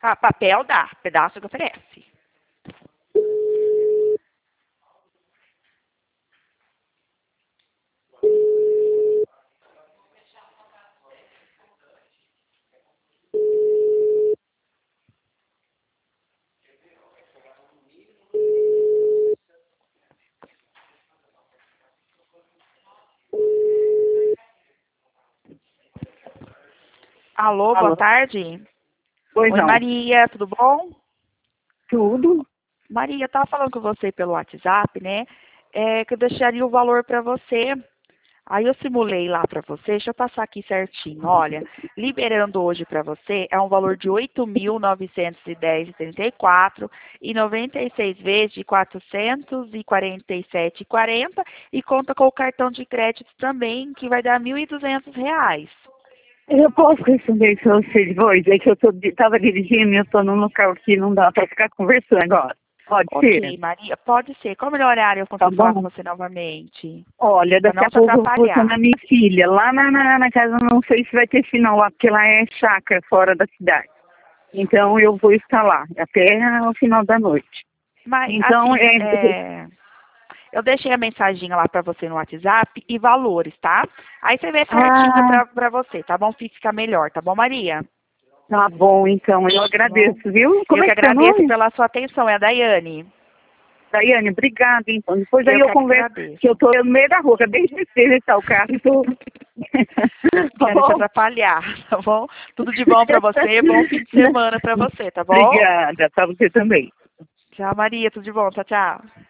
Ah, papel dá, pedaço que oferece. Alô, boa Alô? tarde. Pois Oi, não. Maria, tudo bom? Tudo? Maria, eu tava falando com você pelo WhatsApp, né? Que eu deixaria o valor para você. Aí eu simulei lá para você, deixa eu passar aqui certinho. Olha, liberando hoje para você é um valor de 8.910,34 e 96 vezes de 447,40 e conta com o cartão de crédito também, que vai dar R$ 1.200. Eu posso responder se você depois? É que eu tava dirigindo e eu tô num local que não dá pra ficar conversando agora. Pode ser? Ok, Maria, pode ser. Qual o melhor horário eu Tá consigo falar com bom? você novamente? Olha, Para daqui não a te pouco eu vou atrapalhar. chamar minha filha. Lá na casa não sei se vai ter sinal lá, porque lá é chácara fora da cidade. Então eu vou estar lá até o final da noite. Mas, Então, assim, eu deixei a mensaginha lá para você no WhatsApp e valores, tá? Aí você vê certinho ah, para você, tá bom? Fica melhor, tá bom, Maria? tá bom, então. Eu Tá bom? agradeço, viu? Eu Como que é que é seu agradeço nome? pela sua atenção, é a Daiane. Daiane, obrigada, então. Depois aí Eu eu que converso, que eu agradeço. tô no meio da rua, acabei de descer o carro e tô... Tá Quero te bom? atrapalhar, tá bom? Tudo de bom para você, bom fim de semana para você, tá bom? Obrigada, pra você também. Tchau, Maria, tudo de bom, tchau, tchau.